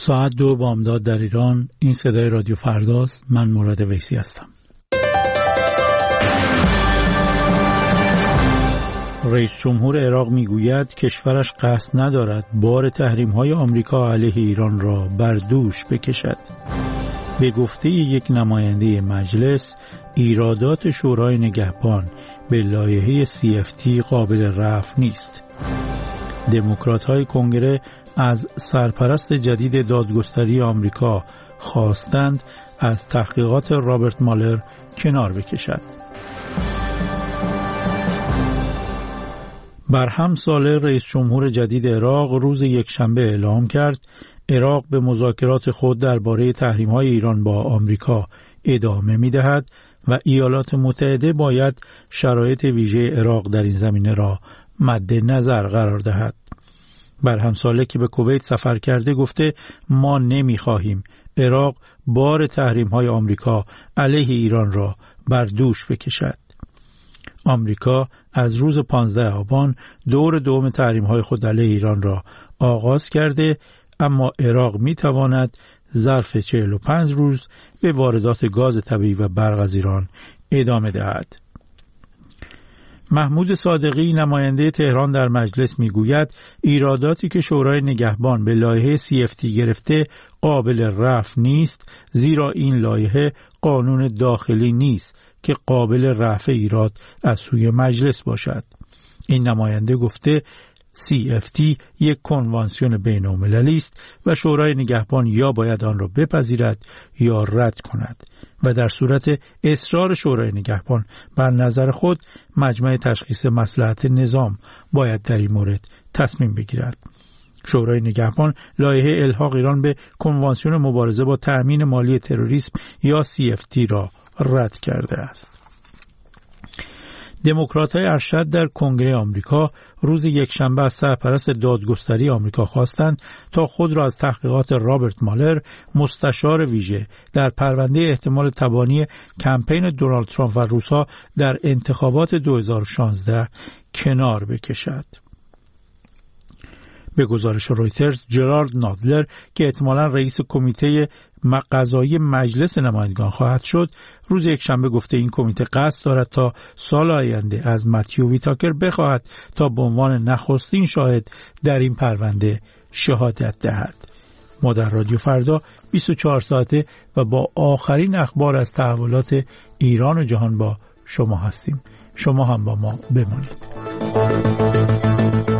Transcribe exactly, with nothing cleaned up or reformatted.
ساعت دو بامداد در ایران. این صدای رادیو فرداست. من مراد ویسی هستم. رئیس جمهور عراق میگوید کشورش قصد ندارد بار تحریم‌های آمریکا علیه ایران را بر دوش بکشد. به گفته یک نماینده مجلس، ایرادات شورای نگهبان به لایحه سی اف تی قابل رفع نیست. دموکرات‌های کنگره از سرپرست جدید دادگستری آمریکا خواستند از تحقیقات رابرت مالر کنار بکشد. برهم صالح رئیس جمهور جدید عراق روز یکشنبه اعلام کرد عراق به مذاکرات خود درباره تحریم‌های ایران با آمریکا ادامه می‌دهد و ایالات متحده باید شرایط ویژه عراق در این زمینه را مد نظر قرار دهد. برهم صالح که به کویت سفر کرده گفته ما نمی‌خواهیم عراق بار تحریم‌های آمریکا علیه ایران را بر دوش بکشد. آمریکا از روز پانزده آبان دور دوم تحریم‌های خود علیه ایران را آغاز کرده، اما عراق می‌تواند ظرف چهل و پنج روز به واردات گاز طبیعی و برق از ایران ادامه دهد. محمود صادقی نماینده تهران در مجلس میگوید ایراداتی که شورای نگهبان به لایحه سی اف تی گرفته قابل رفع نیست، زیرا این لایحه قانون داخلی نیست که قابل رفع ایراد از سوی مجلس باشد. این نماینده گفته سی اف تی یک کنوانسیون بین‌المللی است و شورای نگهبان یا باید آن را بپذیرد یا رد کند و در صورت اصرار شورای نگهبان بر نظر خود مجمع تشخیص مصلحت نظام باید در این مورد تصمیم بگیرد. شورای نگهبان لایحه الحاق ایران به کنوانسیون مبارزه با تأمین مالی تروریسم یا سی اف تی را رد کرده است. دموکرات‌های ارشد در کنگره آمریکا روز یکشنبه از سرپرست دادگستری آمریکا خواستند تا خود را از تحقیقات رابرت مالر، مستشار ویژه در پرونده احتمال تبانی کمپین دونالد ترامپ و روس‌ها در انتخابات دو هزار و شانزده کنار بکشد. به گزارش رویترز، جرارد نادلر که احتمالاً رئیس کمیته قضایی مجلس نمایندگان خواهد شد، روز یکشنبه گفته این کمیته قصد دارد تا سال آینده از متیو ویتاکر بخواهد تا به عنوان نخستین شاهد در این پرونده شهادت دهد. ما در رادیو فردا بیست و چهار ساعته و با آخرین اخبار از تحولات ایران و جهان با شما هستیم. شما هم با ما بمانید.